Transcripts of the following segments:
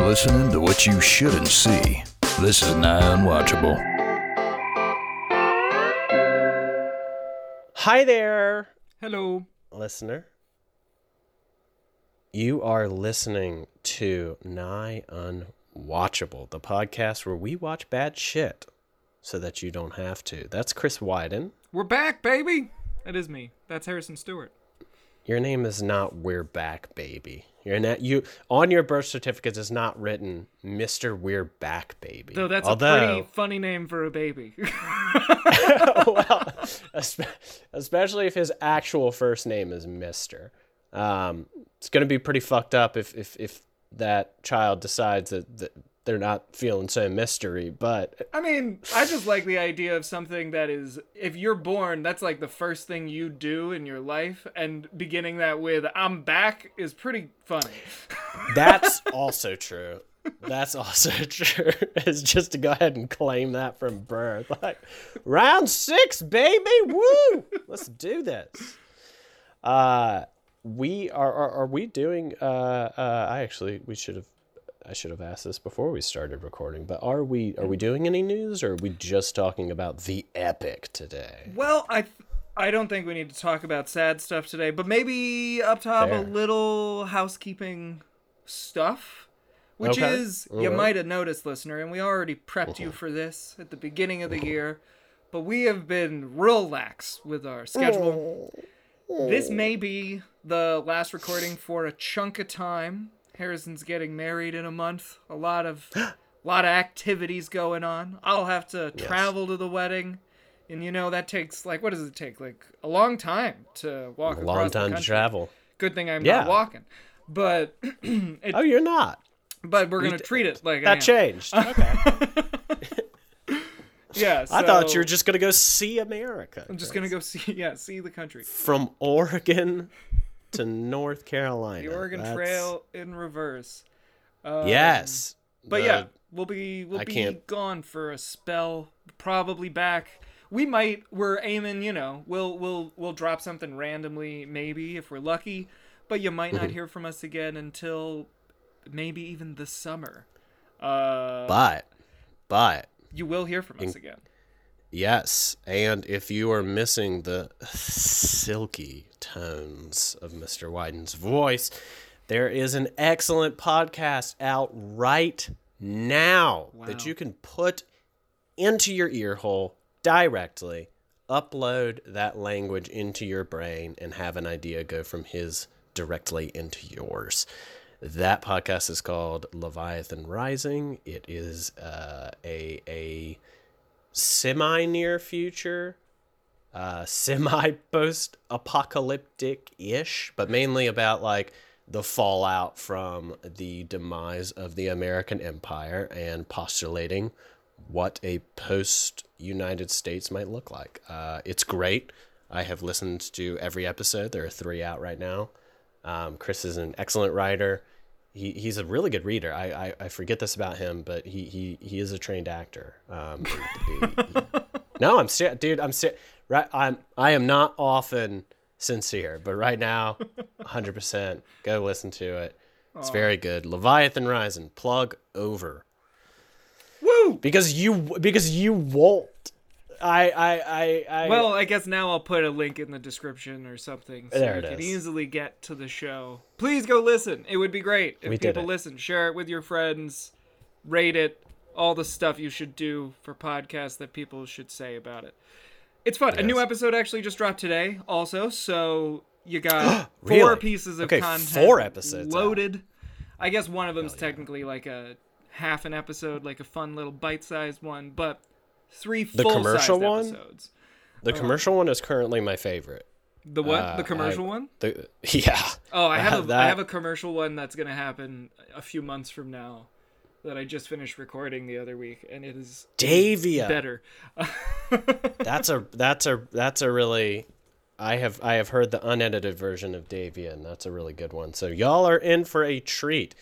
You're listening to what you shouldn't see. This is Nigh Unwatchable. Hi there, Hello. listener. You are listening to Nigh Unwatchable, the podcast where we watch bad shit so that you don't have to. That's Chris Wyden. We're back, baby. That is me. That's Harrison Stewart. Your name is not We're Back, baby. You on your birth certificate is not written Mr. We're Back, baby. Though that's a pretty funny name for a baby. Well, especially if his actual first name is Mr. It's going to be pretty fucked up if that child decides that they're not feeling so mystery, but... I mean, I just like the idea of something that is, if you're born, that's like the first thing you do in your life, and beginning that with, I'm back, is pretty funny. That's also true. That's also true, is just to go ahead and claim that from birth. Like, round 6, baby, woo! Let's do this. Are we doing, I should have asked this before we started recording, but are we doing any news, or are we just talking about the epic today? Well, I don't think we need to talk about sad stuff today, but maybe up top Fair. a little housekeeping stuff, which Okay. is, you might have noticed, listener, and we already prepped you for this at the beginning of the year, but we have been real lax with our schedule. This may be the last recording for a chunk of time. Harrison's getting married in a month. A lot of activities going on. I'll have to travel to the wedding. And that takes, what does it take? A long time to walk across the country. A long time to travel. Good thing I'm not walking. But Oh, you're not. But we're going to treat it like that changed. Okay. Yeah, so I thought you were just going to go see America. I'm just going to go see the country. From Oregon to North Carolina. The Oregon Trail in reverse. Yes. But we'll be gone for a spell. Probably back. We're aiming, we'll drop something randomly maybe if we're lucky, but you might not hear from us again until maybe even the summer. But you will hear from us again. Yes, and if you are missing the silky tones of Mr. Wyden's voice, there is an excellent podcast out right now that you can put into your ear hole directly, upload that language into your brain, and have an idea go from his directly into yours. That podcast is called Leviathan Rising. It is a semi-near future, semi-post-apocalyptic-ish, but mainly about the fallout from the demise of the American Empire and postulating what a post-United States might look like. It's great. I have listened to every episode. There are 3 out right now. Chris is an excellent writer. He's a really good reader. I forget this about him, but he is a trained actor. No, I'm serious, dude. I'm serious. Right, I am not often sincere, but right now, 100%. Go listen to it. It's very good. Leviathan Rising. Plug over. Woo! Because you won't. Well, I guess now I'll put a link in the description or something so there you it can is. easily get to the show. Please go listen. It would be great if people listen. Share it with your friends. Rate it. All the stuff you should do for podcasts that people should say about it. It's fun. Yes. A new episode actually just dropped today also, so you got 4 pieces of content 4 episodes loaded. Out. I guess one of them's technically like a half an episode, like a fun little bite-sized one, but 3 full-sized episodes. The commercial one is currently my favorite. The what? The commercial one? Yeah. Oh, I have a commercial one that's going to happen a few months from now that I just finished recording the other week, and it is Davia. Better. That's a really I have heard the unedited version of Davia, and that's a really good one. So y'all are in for a treat.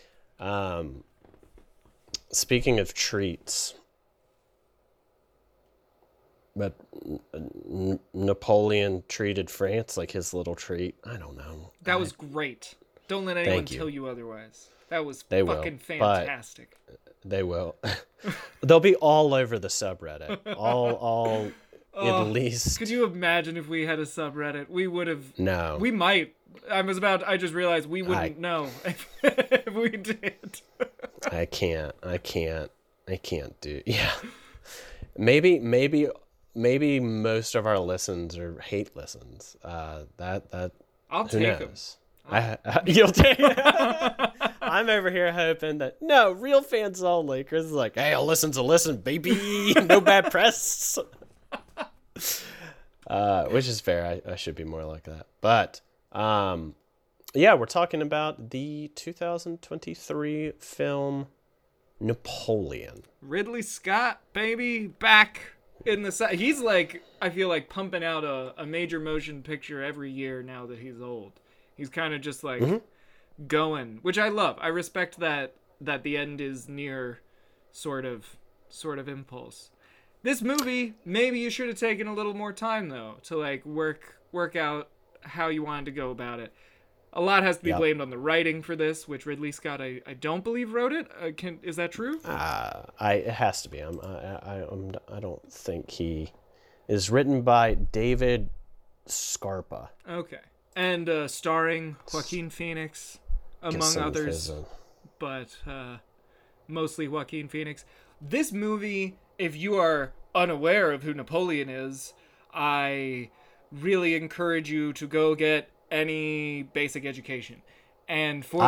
Speaking of treats, but Napoleon treated France like his little treat. I don't know. That was great. Don't let anyone Thank you. tell you otherwise. That was They will, fucking but- fantastic. They will. They'll be all over the subreddit. All Oh, at least. Could you imagine if we had a subreddit? We would have. No. We might. I just realized we wouldn't know if we did. I can't do. Yeah. Maybe most of our listens are hate listens. That I'll who take them. knows? You'll take it. I'm over here hoping that no real fans only. Chris is like, hey, a listen's a listen, baby. No bad press. Which is fair. I should be more like that. But yeah, we're talking about the 2023 film Napoleon. Ridley Scott, baby, back in the he's like, I feel like pumping out a major motion picture every year now that he's old. He's kind of just like going, which I love. I respect that the end is near sort of impulse. This movie, maybe you should have taken a little more time though to like work out how you wanted to go about it. A lot has to be blamed on the writing for this, which Ridley Scott I don't believe wrote it. Is that true? It has to be. I don't think he is written by David Scarpa. Okay. And starring Joaquin Phoenix, among others, but mostly Joaquin Phoenix. This movie, if you are unaware of who Napoleon is, I really encourage you to go get any basic education. And for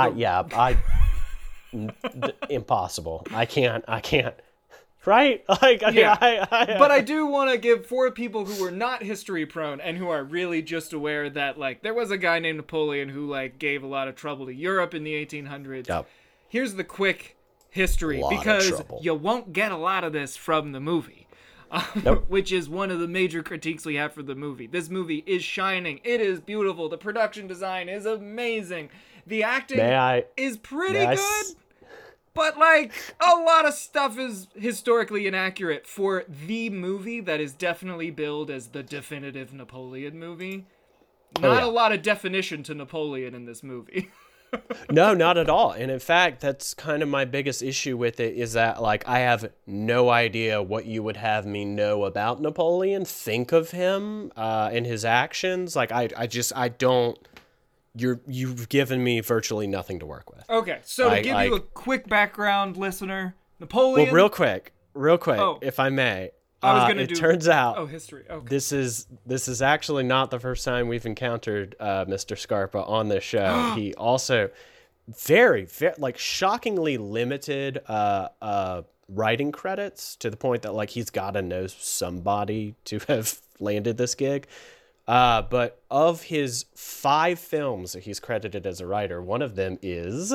impossible. I can't. Right? Like, yeah. But I do want to give, for people who are not history prone and who are really just aware that, like, there was a guy named Napoleon who, like, gave a lot of trouble to Europe in the 1800s. Yep. Here's the quick history, because you won't get a lot of this from the movie. Which is one of the major critiques we have for the movie. This movie is shining. It is beautiful. The production design is amazing. The acting is pretty good. But, like, a lot of stuff is historically inaccurate for the movie that is definitely billed as the definitive Napoleon movie. Not a lot of definition to Napoleon in this movie. No, not at all. And in fact, that's kind of my biggest issue with it is that, like, I have no idea what you would have me know about Napoleon, think of him, and his actions. Like, I don't... You've given me virtually nothing to work with. Okay, so to give you a quick background, listener, Napoleon... Well, real quick, if I may. I was going to turns out... history. Okay. This is actually not the first time we've encountered Mr. Scarpa on this show. He also very, very, like, shockingly limited writing credits to the point that, like, he's got to know somebody to have landed this gig. But of his 5 films that he's credited as a writer, one of them is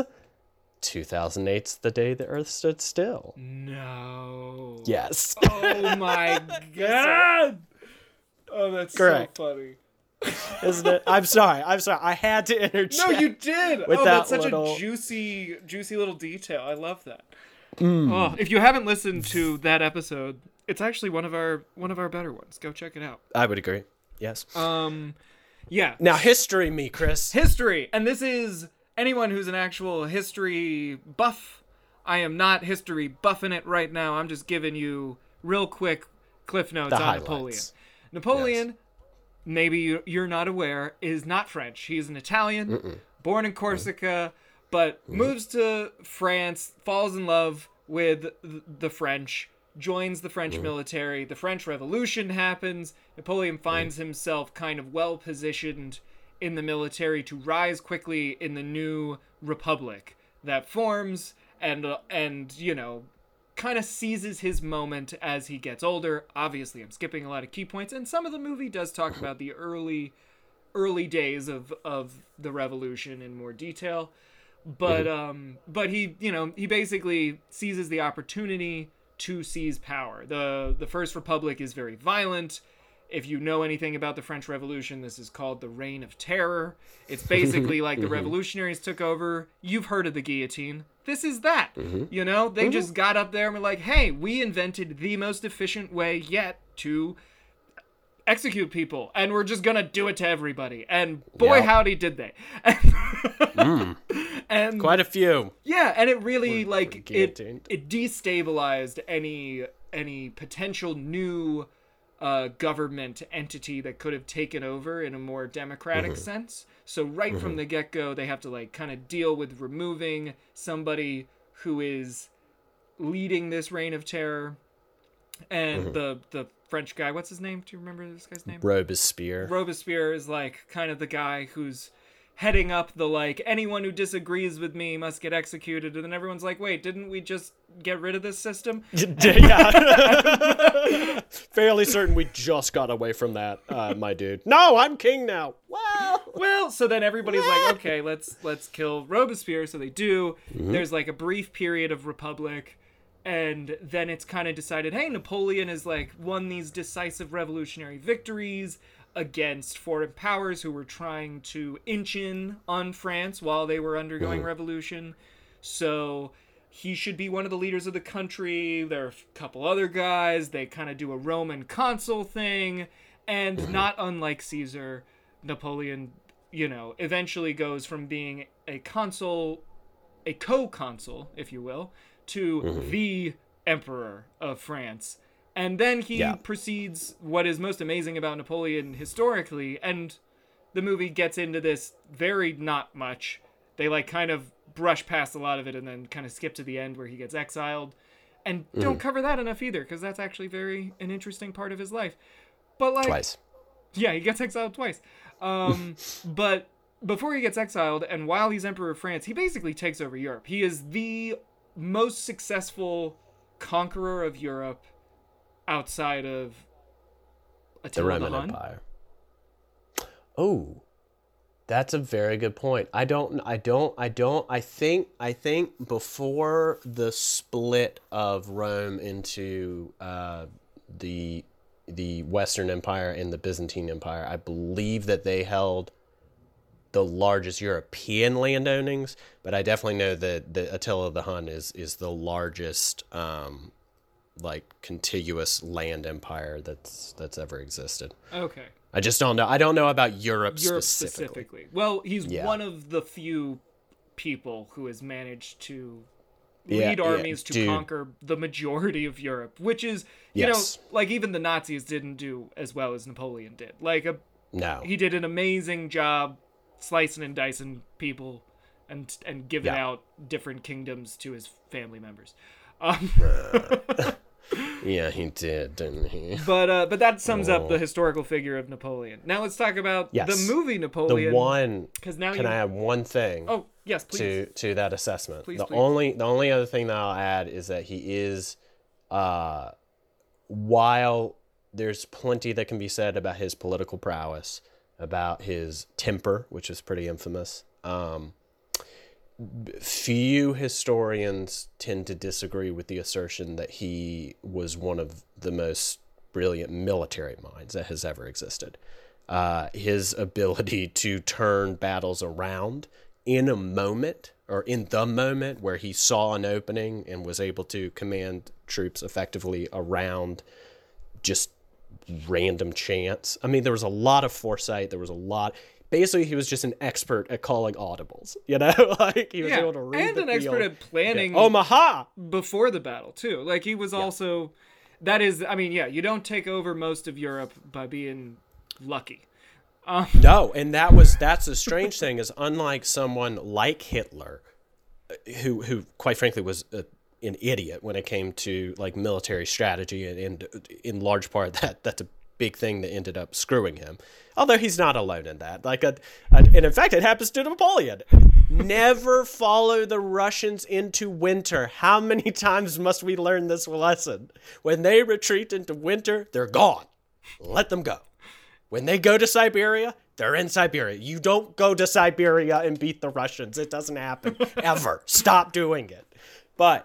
2008's The Day the Earth Stood Still. No. Yes. Oh my God. Oh, that's correct. So funny. Isn't it? I'm sorry. I had to interject. No, you did. With that's such little... a juicy little detail. I love that. Oh, if you haven't listened to that episode, it's actually one of our better ones. Go check it out. I would agree. Yes. Yeah. Now, history me, Chris. History. And this is anyone who's an actual history buff. I am not history buffing it right now. I'm just giving you real quick cliff notes on Napoleon. Napoleon, maybe you're not aware, is not French. He's an Italian, born in Corsica, but moves to France, falls in love with the French, joins the French military. The French Revolution happens. Napoleon finds himself kind of well-positioned in the military to rise quickly in the new republic that forms and you know, kind of seizes his moment as he gets older. Obviously, I'm skipping a lot of key points, and some of the movie does talk about the early days of the revolution in more detail. But he, you know, he basically seizes the opportunity to seize power. The First Republic is very violent. If you know anything about the French Revolution, this is called the Reign of Terror. It's basically like the revolutionaries took over. You've heard of the guillotine. This is that. You know, they just got up there and were like, hey, we invented the most efficient way yet to execute people, and we're just gonna do it to everybody. And boy, Yep. howdy did they. And Quite a few. yeah, and it really Were it guillotined. destabilized any potential new government entity that could have taken over in a more democratic sense. So right from the get-go, they have to like kind of deal with removing somebody who is leading this reign of terror. And the French guy, what's his name? Do you remember this guy's name? Robespierre. Robespierre is like kind of the guy who's heading up the like, anyone who disagrees with me must get executed. And then everyone's like, wait, didn't we just get rid of this system? Yeah. Fairly certain we just got away from that, my dude. No, I'm king now. Well, so then everybody's like, okay, let's kill Robespierre. So they do. There's like a brief period of republic, and then it's kind of decided, hey, Napoleon has like won these decisive revolutionary victories against foreign powers who were trying to inch in on France while they were undergoing revolution. So he should be one of the leaders of the country. There are a couple other guys. They kind of do a Roman consul thing, and not unlike Caesar, Napoleon, eventually goes from being a consul, a co-consul, if you will, to the emperor of France. And then he proceeds, what is most amazing about Napoleon historically, and the movie gets into this very not much. They like kind of brush past a lot of it and then kind of skip to the end where he gets exiled. And don't cover that enough either, because that's actually an interesting part of his life. But like... Twice. Yeah, he gets exiled twice. But before he gets exiled, and while he's Emperor of France, he basically takes over Europe. He is the most successful conqueror of Europe outside of Attila The Roman Empire. Oh, that's a very good point. I think before the split of Rome into the Western Empire and the Byzantine Empire, I believe that they held the largest European landownings, but I definitely know that Attila the Hun is the largest contiguous land empire that's ever existed. Okay. I just don't know. I don't know about Europe specifically. Well, he's one of the few people who has managed to Yeah, lead armies yeah, to conquer the majority of Europe, which is, Yes. like even the Nazis didn't do as well as Napoleon did. No. He did an amazing job slicing and dicing people and giving out different kingdoms to his family members. Yeah, he did, didn't he? But that sums up the historical figure of Napoleon. Now let's talk about the movie Napoleon. The one. Because now can I add one thing? Oh yes, please. To that assessment. Please, the please. only other thing that I'll add is that he is, while there's plenty that can be said about his political prowess, about his temper, which is pretty infamous. Few historians tend to disagree with the assertion that he was one of the most brilliant military minds that has ever existed. His ability to turn battles around in a moment, or in the moment where he saw an opening and was able to command troops effectively around just random chance. I mean, there was a lot of foresight. There was a lot... Basically, he was just an expert at calling audibles, like he was able to read and the an expert field. at planning Omaha before the battle too. Like he was also, that is, I mean, you don't take over most of Europe by being lucky. No, and that's the strange thing is, unlike someone like Hitler, who quite frankly was an idiot when it came to like military strategy, and in large part that's a big thing that ended up screwing him. Although he's not alone in that. And in fact, it happens to Napoleon. Never follow the Russians into winter. How many times must we learn this lesson? When they retreat into winter, they're gone. Let them go. When they go to Siberia, they're in Siberia. You don't go to Siberia and beat the Russians. It doesn't happen ever. Stop doing it. But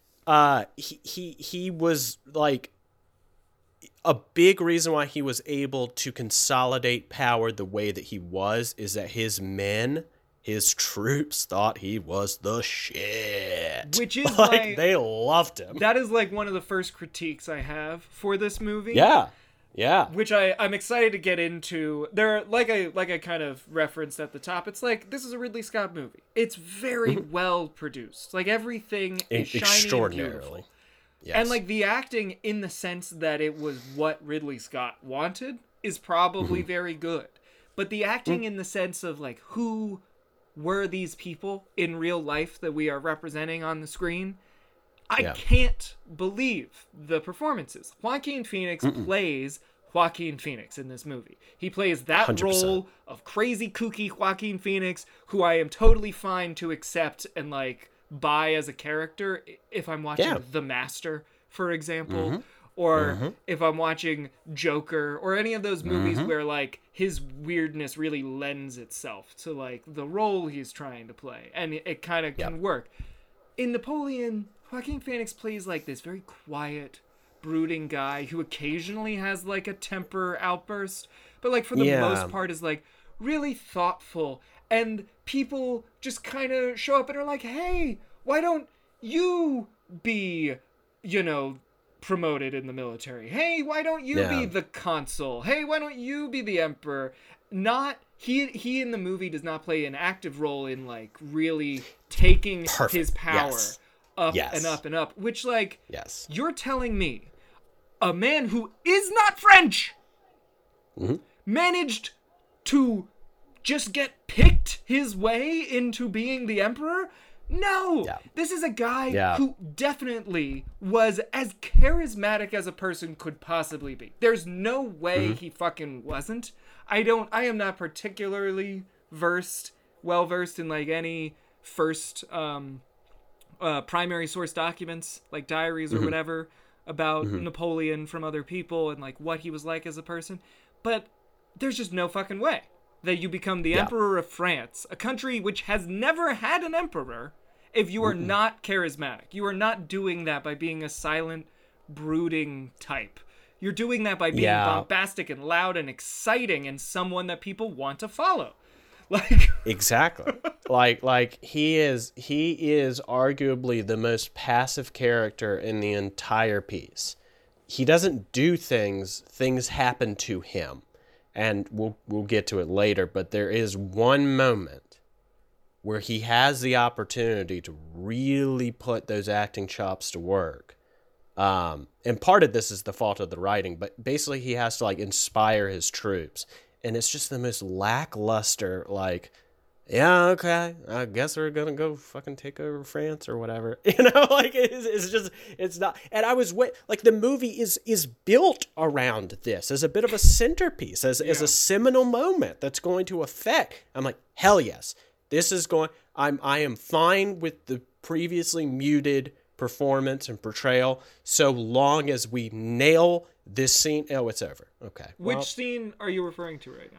he was like, a big reason why he was able to consolidate power the way that he was is that his men, his troops, thought he was the shit. Which is like they loved him. That is like one of the first critiques I have for this movie. Yeah. Yeah. which I'm excited to get into. There, like I kind of referenced at the top, it's like this is a Ridley Scott movie. It's very well produced. Like everything is shiny and Extraordinarily. beautiful. Yes. And like the acting, in the sense that it was what Ridley Scott wanted, is probably very good. But the acting in the sense of like who were these people in real life that we are representing on the screen, I can't believe the performances. Joaquin Phoenix plays Joaquin Phoenix in this movie. He plays that 100%. role of crazy, kooky Joaquin Phoenix, who I am totally fine to accept and like buy as a character if I'm watching The Master, for example, or if I'm watching Joker or any of those movies where like his weirdness really lends itself to like the role he's trying to play, and it kind of can work. In Napoleon, Joaquin Phoenix plays like this very quiet, brooding guy who occasionally has like a temper outburst, but like for the most part is like really thoughtful, and people just kind of show up and are like, hey, why don't you be, you know, promoted in the military? Hey, why don't you be the consul? Hey, why don't you be the emperor? Not he in the movie does not play an active role in like really taking his power up and up and up, which like you're telling me a man who is not French managed to just get picked his way into being the emperor? No, this is a guy who definitely was as charismatic as a person could possibly be. There's no way he fucking wasn't. I am not particularly well versed in like any first primary source documents, like diaries or whatever, about Napoleon from other people and like what he was like as a person. But there's just no fucking way that you become the emperor of France, a country which has never had an emperor, if you are not charismatic. You are not doing that by being a silent, brooding type. You're doing that by being bombastic and loud and exciting and someone that people want to follow. Like exactly. like he is arguably the most passive character in the entire piece. He doesn't do things happen to him. And we'll get to it later, but there is one moment where he has the opportunity to really put those acting chops to work. And part of this is the fault of the writing, but basically he has to like inspire his troops. And it's just the most lackluster, like, yeah, okay, I guess we're going to go fucking take over France or whatever. You know, like it's not. And I was like, the movie is built around this as a bit of a centerpiece, as a seminal moment that's going to affect. I'm like, hell yes, this is going. I am fine with the previously muted performance and portrayal so long as we nail this scene. Oh, it's over. Okay. Which scene are you referring to right now?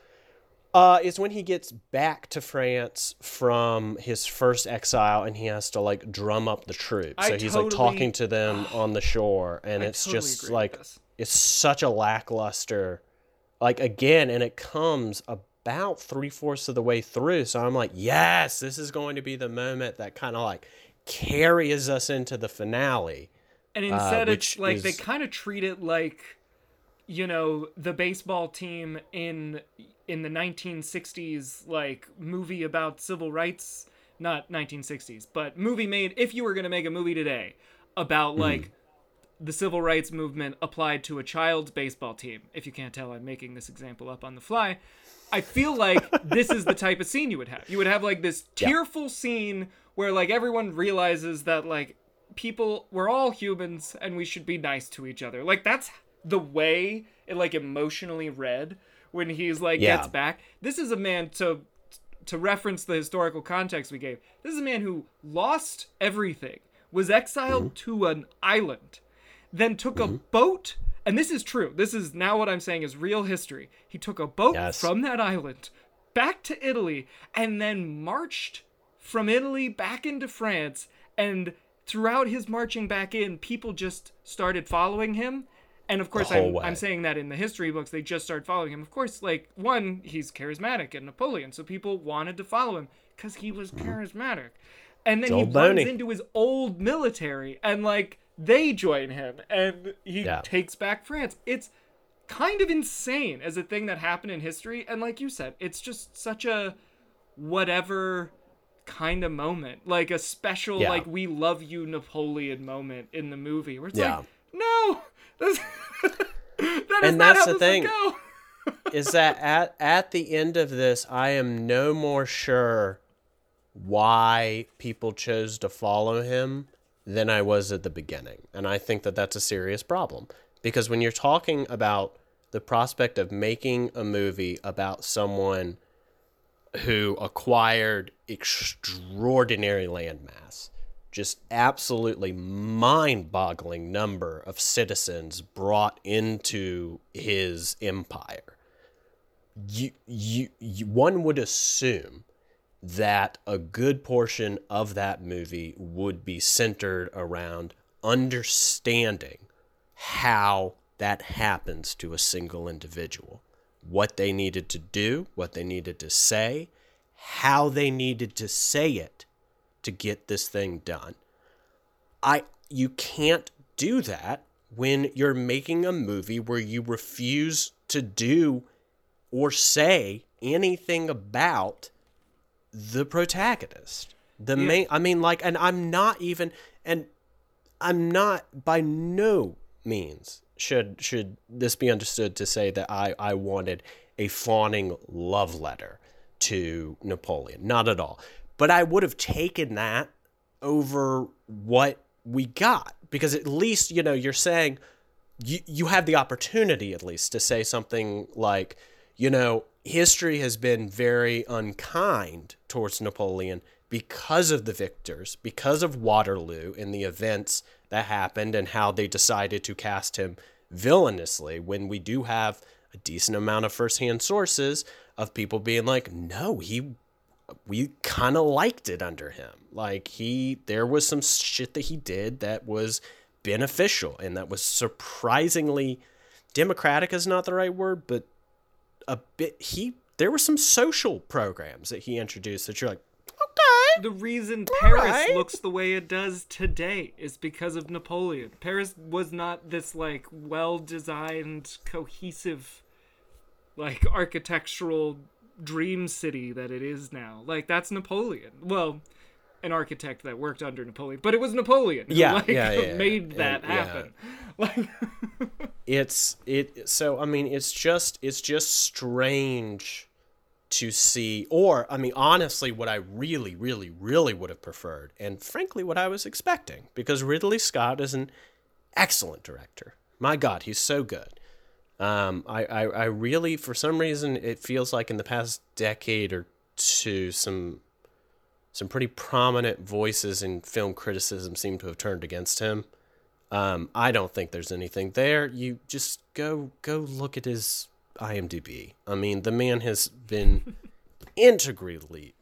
It's when he gets back to France from his first exile and he has to like drum up the troops. So he's like talking to them on the shore, and it's just like it's such a lackluster, like again, and it comes about 3/4 of the way through. So I'm like, yes, this is going to be the moment that kind of like carries us into the finale. And instead, it's like they kind of treat it like, you know, the baseball team in the 1960s, like movie about civil rights, not 1960s, but movie made, if you were going to make a movie today about like the civil rights movement applied to a child's baseball team. If you can't tell, I'm making this example up on the fly. I feel like this is the type of scene you would have. You would have like this tearful scene where like everyone realizes that like we're all humans and we should be nice to each other. Like that's the way it like emotionally read when he's like gets back. This is a man, to reference the historical context we gave, this is a man who lost everything, was exiled to an island, then took a boat, and this is true. This is now what I'm saying is real history. He took a boat from that island back to Italy and then marched from Italy back into France, and throughout his marching back in, people just started following him. And of course, I'm saying that in the history books, they just started following him. Of course, like, one, he's charismatic and Napoleon, so people wanted to follow him because he was charismatic. And then he runs into his old military, and like they join him, and he takes back France. It's kind of insane as a thing that happened in history. And like you said, it's just such a whatever kind of moment, like a special, like, we love you Napoleon moment in the movie where it's like, no, that's, that's the thing. Is that at the end of this, I am no more sure why people chose to follow him than I was at the beginning. And I think that that's a serious problem. Because when you're talking about the prospect of making a movie about someone who acquired extraordinary landmass, just absolutely mind-boggling number of citizens brought into his empire, one would assume that a good portion of that movie would be centered around understanding how that happens to a single individual, what they needed to do, what they needed to say, how they needed to say it to get this thing done. You can't do that when you're making a movie where you refuse to do or say anything about the protagonist. Main, I mean, like, and I'm not by no means should this be understood to say that I wanted a fawning love letter to Napoleon. Not at all. But I would have taken that over what we got, because at least, you're saying you have the opportunity at least to say something like, history has been very unkind towards Napoleon because of the victors, because of Waterloo and the events that happened and how they decided to cast him villainously, when we do have a decent amount of firsthand sources of people being like, no, we kind of liked it under him. Like, there was some shit that he did that was beneficial and that was surprisingly democratic is not the right word, but there were some social programs that he introduced that you're like, okay. The reason Paris looks the way it does today is because of Napoleon. Paris was not this, like, well-designed, cohesive, like, architectural dream city that it is now. Like, that's Napoleon. Well, an architect that worked under Napoleon, but it was Napoleon who made that happen. Like, so I mean, it's just strange to see, or I mean, honestly, what I really, really, really would have preferred, and frankly, what I was expecting, because Ridley Scott is an excellent director. My God, he's so good. I really, for some reason, it feels like in the past decade or two, some pretty prominent voices in film criticism seem to have turned against him. I don't think there's anything there. You just go look at his IMDb. I mean, the man has been integrally?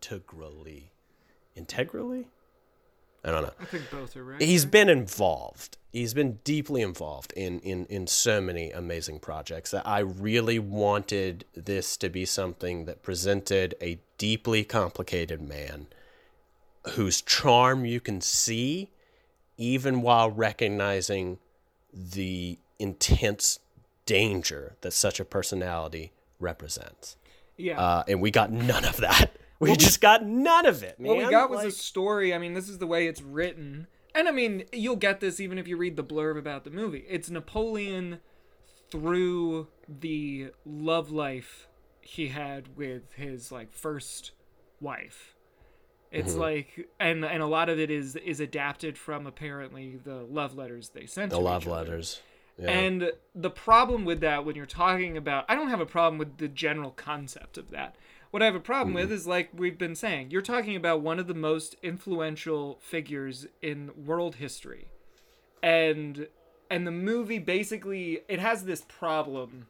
I don't know. I think both are right. He's been involved. He's been deeply involved in so many amazing projects that I really wanted this to be something that presented a deeply complicated man whose charm you can see even while recognizing the intense danger that such a personality represents. Yeah. And we got none of that. We just got none of it, man. What we got was a story. I mean, this is the way it's written. And I mean, you'll get this even if you read the blurb about the movie. It's Napoleon through the love life he had with his, like, first wife. It's like, and a lot of it is adapted from, apparently, the love letters they sent to each other. The love letters. Yeah. And the problem with that, when you're talking about, I don't have a problem with the general concept of that. What I have a problem with is, like we've been saying, you're talking about one of the most influential figures in world history. And the movie basically, it has this problem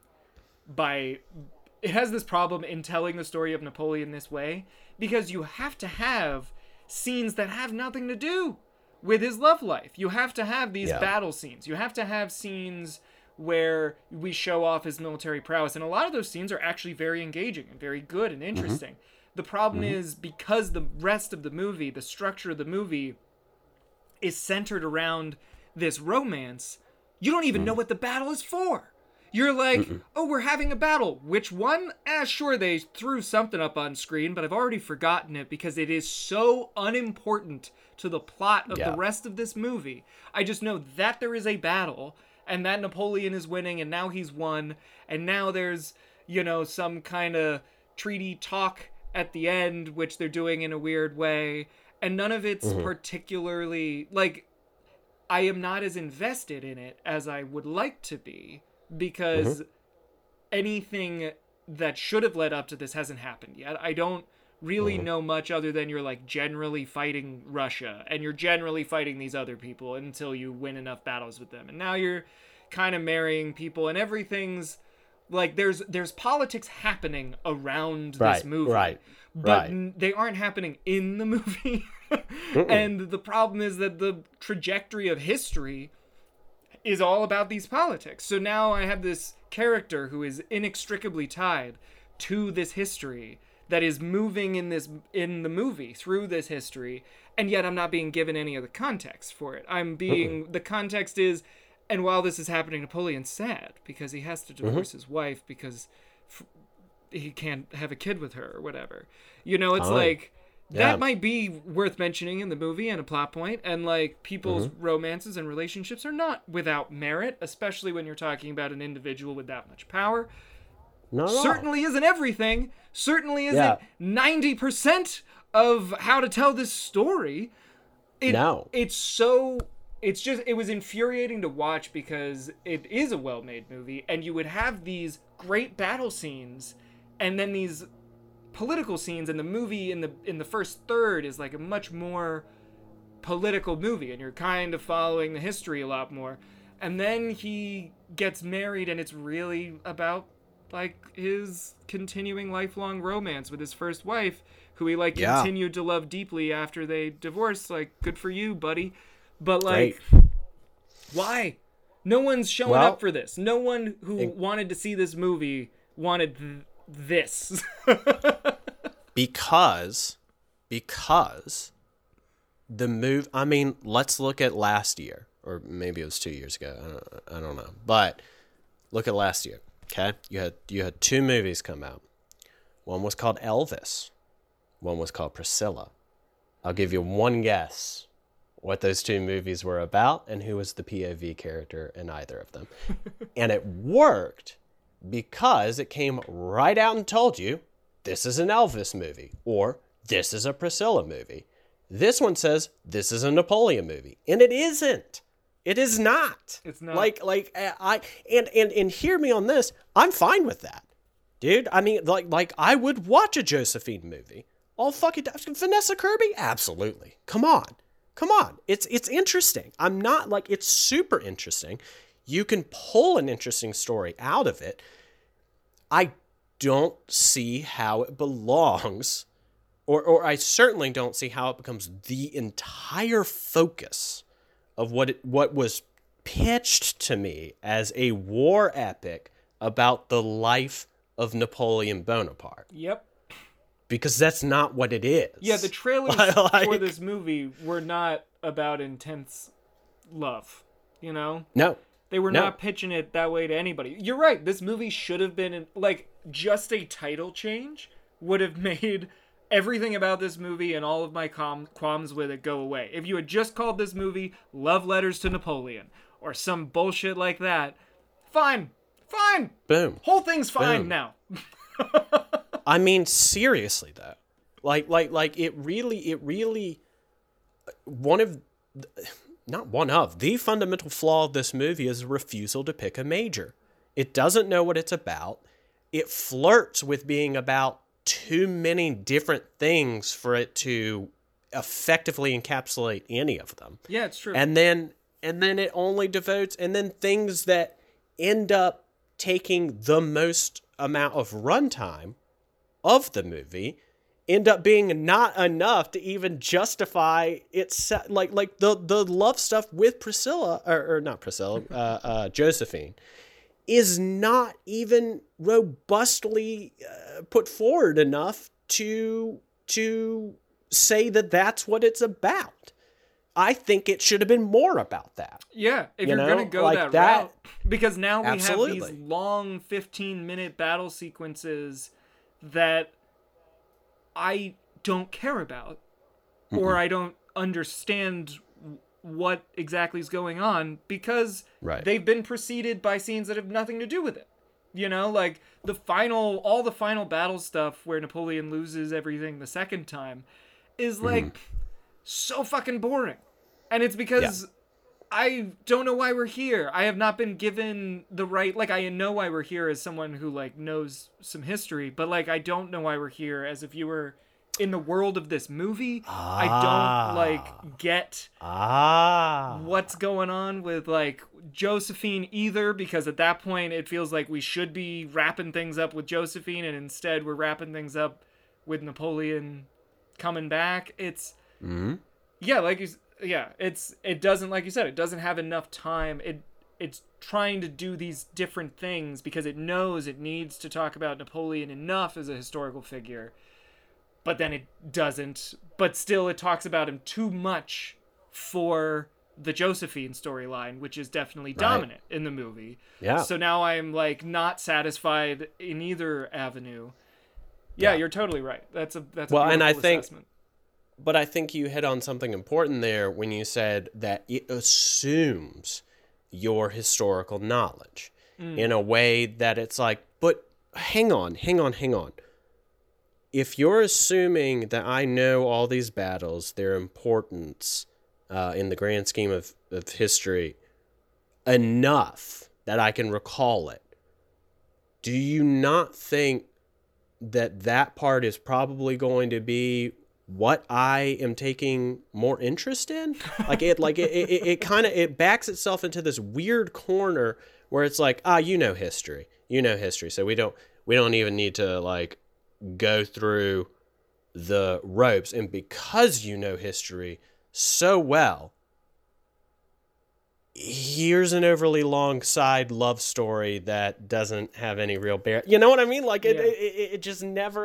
in telling the story of Napoleon this way, because you have to have scenes that have nothing to do with his love life. You have to have these battle scenes. You have to have scenes where we show off his military prowess. And a lot of those scenes are actually very engaging and very good and interesting. The problem is, because the rest of the movie, the structure of the movie, is centered around this romance, you don't even know what the battle is for. You're like, oh, we're having a battle. Which one? Sure, they threw something up on screen, but I've already forgotten it because it is so unimportant to the plot of the rest of this movie. I just know that there is a battle, and that Napoleon is winning, and now he's won, and now there's, some kind of treaty talk at the end, which they're doing in a weird way, and none of it's particularly, I am not as invested in it as I would like to be, because anything that should have led up to this hasn't happened yet. I don't really know much other than you're generally fighting Russia and you're generally fighting these other people until you win enough battles with them. And now you're kind of marrying people and everything's there's politics happening around this movie. But they aren't happening in the movie. And the problem is that the trajectory of history is all about these politics. So now I have this character who is inextricably tied to this history that is moving in the movie through this history, and yet I'm not being given any of the context for it. The context is, and while this is happening, Napoleon's sad because he has to divorce his wife because he can't have a kid with her or whatever. That might be worth mentioning in the movie and a plot point, and people's romances and relationships are not without merit, especially when you're talking about an individual with that much power. Certainly isn't everything. Certainly isn't 90% of how to tell this story. It was infuriating to watch because it is a well-made movie, and you would have these great battle scenes, and then these political scenes, and the movie in the first third is a much more political movie, and you're kind of following the history a lot more. And then he gets married, and it's really about his continuing lifelong romance with his first wife, who he continued to love deeply after they divorced. Good for you, buddy. But why? No one's showing up for this. No one who wanted to see this movie wanted this. because the move, let's look at last year, or maybe it was 2 years ago. I don't know. But look at last year. Okay? You had two movies come out. One was called Elvis. One was called Priscilla. I'll give you one guess what those two movies were about and who was the POV character in either of them. And it worked because it came right out and told you, this is an Elvis movie, or this is a Priscilla movie. This one says, this is a Napoleon movie. And it isn't. It is not. It's not. And hear me on this, I'm fine with that. Dude, I would watch a Josephine movie. All fucking Vanessa Kirby? Absolutely. Come on. It's interesting. I'm not it's super interesting. You can pull an interesting story out of it. I don't see how it belongs, or I certainly don't see how it becomes the entire focus of what was pitched to me as a war epic about the life of Napoleon Bonaparte. Yep. Because that's not what it is. Yeah, the trailers for this movie were not about intense love, No. They were not pitching it that way to anybody. You're right. This movie should have been, just a title change would have made everything about this movie and all of my qualms with it go away. If you had just called this movie Love Letters to Napoleon or some bullshit like that, fine. Boom. Whole thing's fine now. Seriously though. It really the fundamental flaw of this movie is a refusal to pick a major. It doesn't know what it's about. It flirts with being about too many different things for it to effectively encapsulate any of them. Yeah, it's true. And then it only devotes, and then things that end up taking the most amount of runtime of the movie end up being not enough to even justify its the love stuff with Priscilla or not Priscilla, Josephine is not even robustly put forward enough to say that that's what it's about. I think it should have been more about that. Yeah, if You you're know, going to go like that route. Because now we Absolutely. have these long 15-minute battle sequences that I don't care about. Or I don't understand what exactly is going on because Right. they've been preceded by scenes that have nothing to do with it. You know, like all the final battle stuff where Napoleon loses everything the second time is like so fucking boring. And it's because I don't know why we're here. I have not been given the right, like, I know why we're here as someone who, like, knows some history, but, like, I don't know why we're here as a viewer in the world of this movie. I don't, like, get what's going on with, like, Josephine either, because at that point it feels like we should be wrapping things up with Josephine, and instead we're wrapping things up with Napoleon coming back. It's... it doesn't, like you said, it doesn't have enough time. It's trying to do these different things because it knows it needs to talk about Napoleon enough as a historical figure, but then it doesn't. But still, it talks about him too much for the Josephine storyline, which is definitely dominant in the movie. Yeah. So now I'm, like, not satisfied in either avenue. Yeah, you're totally right. That's a Well, and I beautiful think- assessment. But I think you hit on something important there when you said that it assumes your historical knowledge in a way that it's like, but hang on. If you're assuming that I know all these battles, their importance in the grand scheme of history enough that I can recall it, do you not think that part is probably going to be what I am taking more interest in? It kind of, it backs itself into this weird corner where it's like, you know history, so we don't even need to, like, go through the ropes. And because you know history so well, here's an overly long side love story that doesn't have any real bear. You know what I mean? Like, it just never,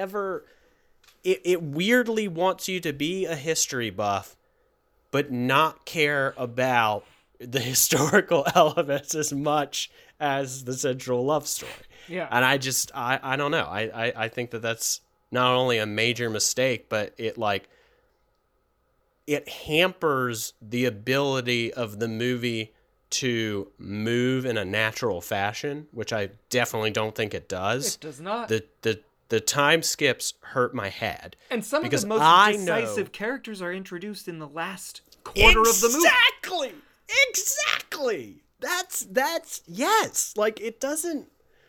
it weirdly wants you to be a history buff, but not care about the historical elements as much as the central love story. Yeah. And I don't know. I think that's not only a major mistake, but it hampers the ability of the movie to move in a natural fashion, which I definitely don't think it does. It does not. The time skips hurt my head. And some of because the most I decisive know- characters are introduced in the last quarter of the movie. Exactly. That's yes. Like, it doesn't.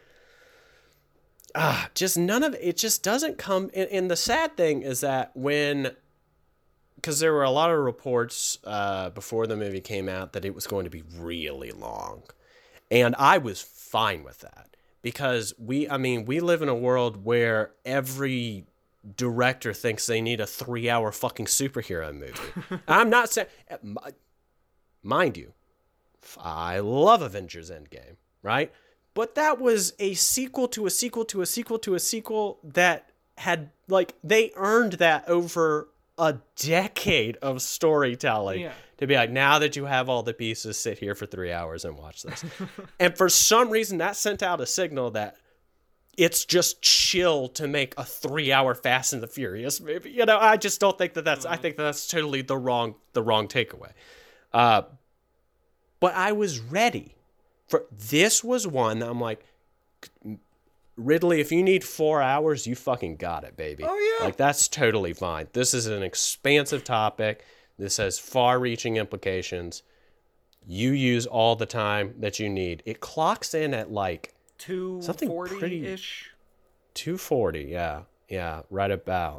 Just none of it. Just doesn't come. And the sad thing is that because there were a lot of reports before the movie came out that it was going to be really long, and I was fine with that. Because we live in a world where every director thinks they need a 3-hour fucking superhero movie. I'm not saying, mind you, I love Avengers Endgame, right? But that was a sequel to a sequel to a sequel to a sequel that had, like, they earned that over a decade of storytelling. Yeah. To be like, now that you have all the pieces, sit here for 3 hours and watch this. And for some reason, that sent out a signal that it's just chill to make a 3-hour Fast and the Furious movie. You know, I just don't think that's. I think that's totally the wrong takeaway. But I was ready for this. Was one that I'm like, Ridley, if you need 4 hours, you fucking got it, baby. Oh, yeah. Like, that's totally fine. This is an expansive topic. This has far-reaching implications. You use all the time that you need. It clocks in at, like, 240-ish. 240, yeah, right about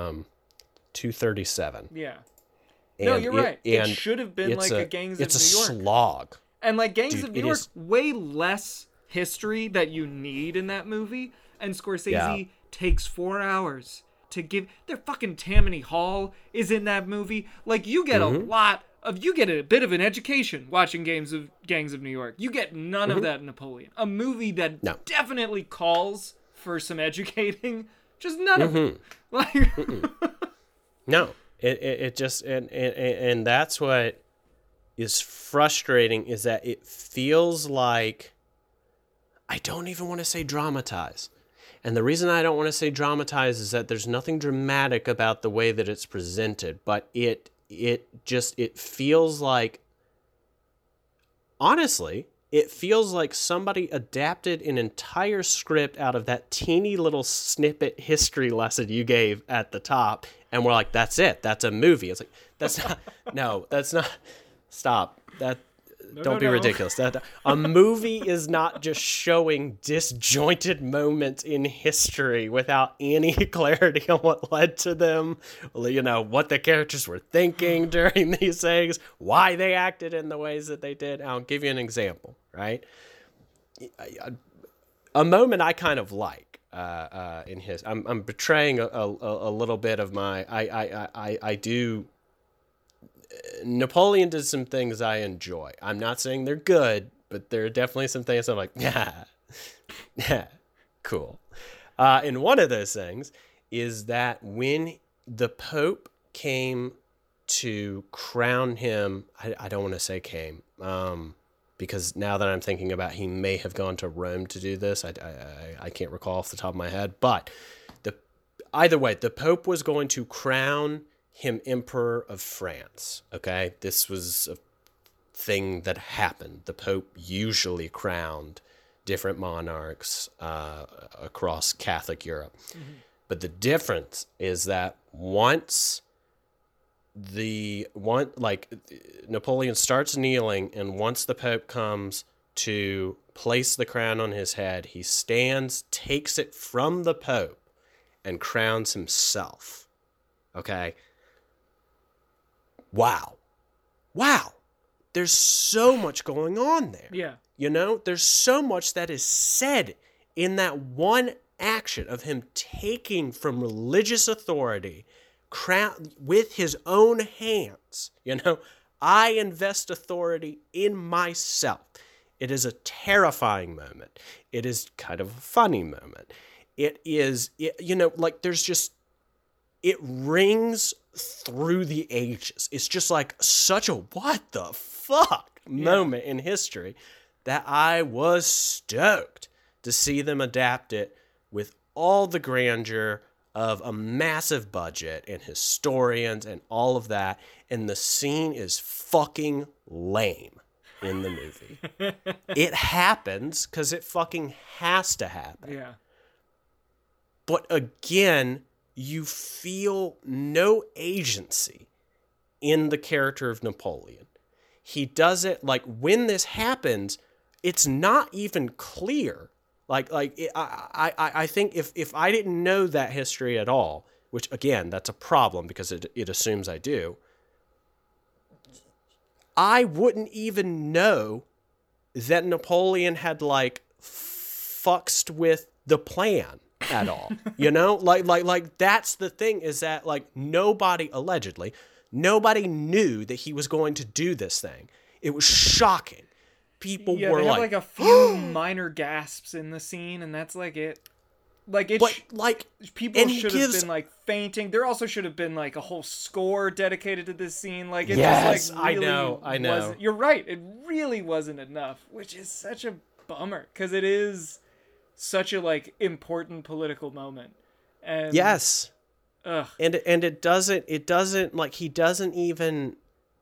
237. Yeah. And No, you're right. It and should have been like a Gangs of New York. It's a slog. And like Gangs of Dude, New it York, is- way less history that you need in that movie. And Scorsese Yeah. takes 4 hours to give. Their fucking Tammany Hall is in that movie. Like, you get you get a bit of an education watching Gangs of New York. You get none of that in Napoleon. A movie that definitely calls for some educating, just none of it. Like, No. It just and that's what is frustrating, is that it feels like, I don't even want to say dramatize. And the reason I don't want to say dramatize is that there's nothing dramatic about the way that it's presented, but it feels like, honestly, it feels like somebody adapted an entire script out of that teeny little snippet history lesson you gave at the top, and we're like, that's it. That's a movie. It's like, that's not, no, that's not, stop. Don't be ridiculous. A movie is not just showing disjointed moments in history without any clarity on what led to them, what the characters were thinking during these things, why they acted in the ways that they did. I'll give you an example, right? A moment I kind of like in his, I'm betraying a little bit of my, I do. Napoleon did some things I enjoy. I'm not saying they're good, but there are definitely some things I'm like, yeah, cool. And one of those things is that when the Pope came to crown him, I don't want to say came, because now that I'm thinking about, he may have gone to Rome to do this. I can't recall off the top of my head, but either way, the Pope was going to crown him Emperor of France. Okay, this was a thing that happened. The Pope usually crowned different monarchs across Catholic Europe. Mm-hmm. But the difference is that once Napoleon starts kneeling, and once the Pope comes to place the crown on his head, he stands, takes it from the Pope, and crowns himself. Okay? Wow. There's so much going on there. Yeah. There's so much that is said in that one action of him taking from religious authority, crown with his own hands. I invest authority in myself. It is a terrifying moment. It is kind of a funny moment. It rings through the ages. It's just like such a what the fuck moment in history that I was stoked to see them adapt it with all the grandeur of a massive budget and historians and all of that. And the scene is fucking lame in the movie. It happens because it fucking has to happen. Yeah. But again, you feel no agency in the character of Napoleon. He does it, like, when this happens, it's not even clear. I think if I didn't know that history at all, which again, that's a problem because it assumes I do, I wouldn't even know that Napoleon had fucked with the plan at all. Like that's the thing, is that nobody knew that he was going to do this thing. It was shocking. People were they have a few minor gasps in the scene, and that's it. People should have been fainting. There also should have been a whole score dedicated to this scene. Yes, really I know. You're right. It really wasn't enough, which is such a bummer because it is such a important political moment. And yes. Ugh. And it doesn't he doesn't even.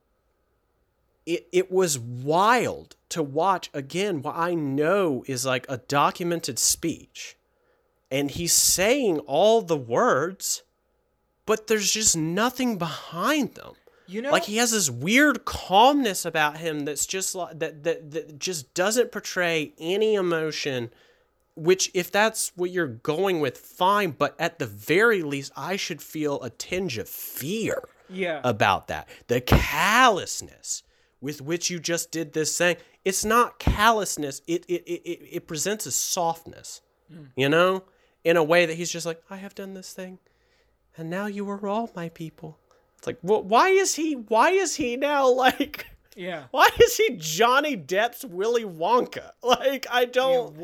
It was wild to watch again. What I know is a documented speech. And he's saying all the words, but there's just nothing behind them. He has this weird calmness about him that's just that just doesn't portray any emotion. Which, if that's what you're going with, fine. But at the very least, I should feel a tinge of fear about that. The callousness with which you just did this thing. It's not callousness. It presents as softness, in a way that he's just I have done this thing, and now you are all my people. It's why is he now Yeah. Why is he Johnny Depp's Willy Wonka? I don't.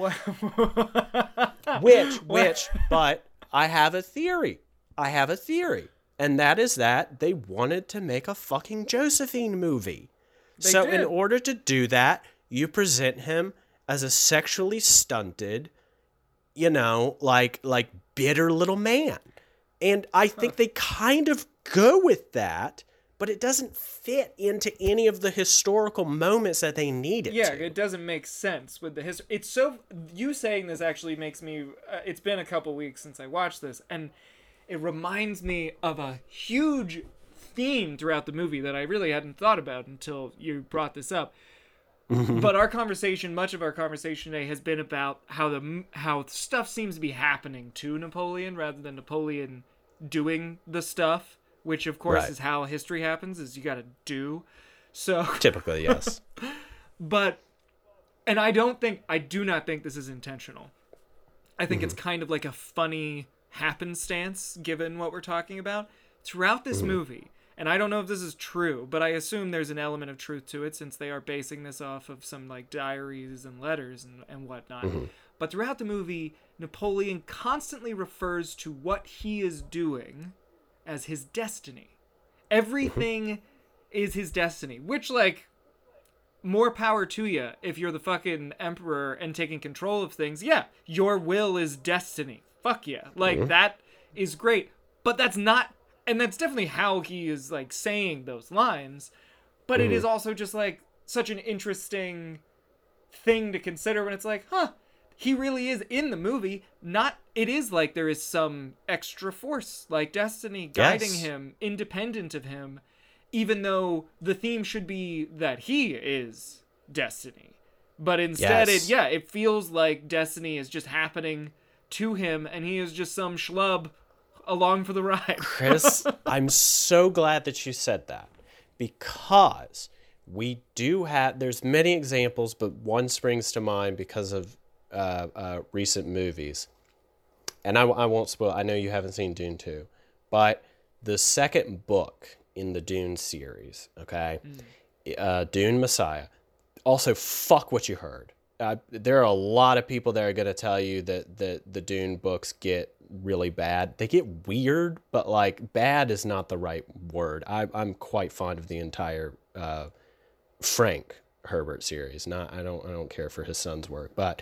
Yeah, Which, but I have a theory. And that is that they wanted to make a fucking Josephine movie. They So did. in order to do that, you present him as a sexually stunted, like bitter little man. And I think they kind of go with that, but it doesn't fit into any of the historical moments that they need it Yeah, to. it doesn't make sense with the history. It's so... You saying this actually makes me... it's been a couple weeks since I watched this, and it reminds me of a huge theme throughout the movie that I really hadn't thought about until you brought this up. But much of our conversation today has been about how stuff seems to be happening to Napoleon rather than Napoleon doing the stuff, which of course Right. is how history happens, is you gotta do. So... Typically, yes. And I do not think this is intentional. I think it's kind of like a funny happenstance given what we're talking about. Throughout this movie, and I don't know if this is true, but I assume there's an element of truth to it since they are basing this off of some like diaries and letters and whatnot. But throughout the movie, Napoleon constantly refers to what he is doing as his destiny. Everything is his destiny, which, like, more power to you if you're the fucking emperor and taking control of things. Yeah, your will is destiny. Fuck yeah. Like, that is great. But that's not... And that's definitely how he is, like, saying those lines. But it is also just, like, such an interesting thing to consider when it's like, he really is in the movie. It is like there is some extra force, like destiny, guiding him, independent of him, even though the theme should be that he is destiny. But instead, it feels like destiny is just happening to him, and he is just some schlub along for the ride. Chris, I'm so glad that you said that, because we do have, there's many examples, but one springs to mind because of recent movies. And I won't spoil, I know you haven't seen Dune 2, but the second book in the Dune series, okay, Dune Messiah, also fuck what you heard. There are a lot of people that are going to tell you that the Dune books get really bad. They get weird, but like bad is not the right word. I'm quite fond of the entire Frank Herbert series. I don't care for his son's work, but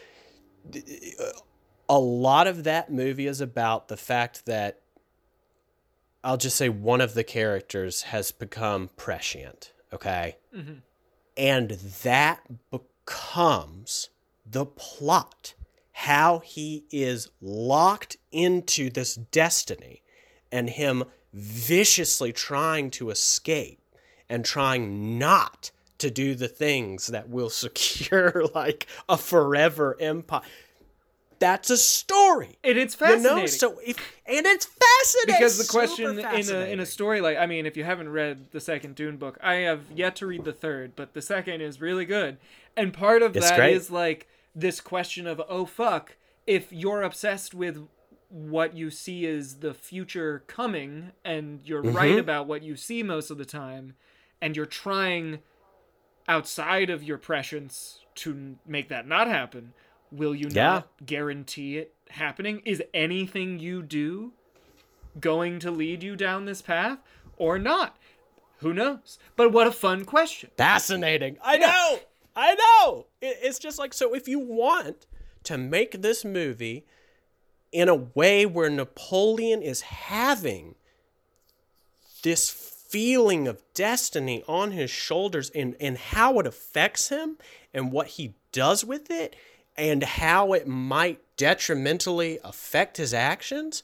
a lot of that movie is about the fact that, I'll just say, one of the characters has become prescient, okay? Mm-hmm. And that becomes the plot, how he is locked into this destiny and him viciously trying to escape and trying not to do the things that will secure like a forever empire. That's a story. And it's fascinating. And it's fascinating. Because the question in a story like, I mean, if you haven't read the second Dune book, I have yet to read the third, but the second is really good. And part of that is like this question of, oh fuck, if you're obsessed with what you see as the future coming, and you're right about what you see most of the time, and you're trying outside of your prescience to make that not happen, will you not guarantee it happening? Is anything you do going to lead you down this path or not? Who knows? But what a fun question. Fascinating. I know. It's just like, so if you want to make this movie in a way where Napoleon is having this feeling of destiny on his shoulders and how it affects him and what he does with it and how it might detrimentally affect his actions,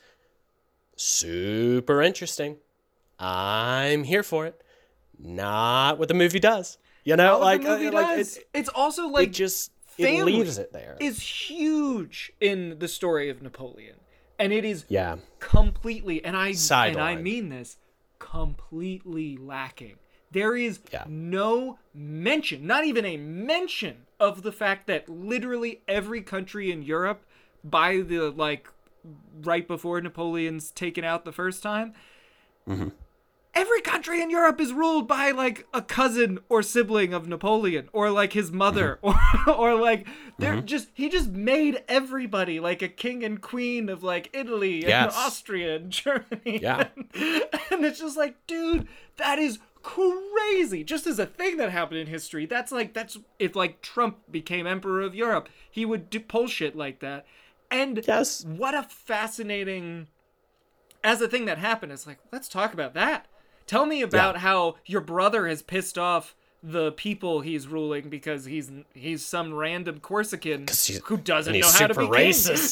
super interesting. I'm here for it. Not what the movie does. You know, like, it's also like it leaves it there. Is huge in the story of Napoleon, and it is completely, and I mean this, completely lacking. There is no mention, not even a mention, of the fact that literally every country in Europe, by the right before Napoleon's taken out the first time, every country in Europe is ruled by like a cousin or sibling of Napoleon, or like his mother, or like they're he just made everybody like a king and queen of like Italy and Austria and Germany. Yeah. And it's just like, dude, that is crazy. Just as a thing that happened in history, that's if like Trump became emperor of Europe, he would pull shit like that. And what a fascinating, as a thing that happened, it's like, let's talk about that. Tell me about how your brother has pissed off the people he's ruling because he's some random Corsican who doesn't know how to be racist.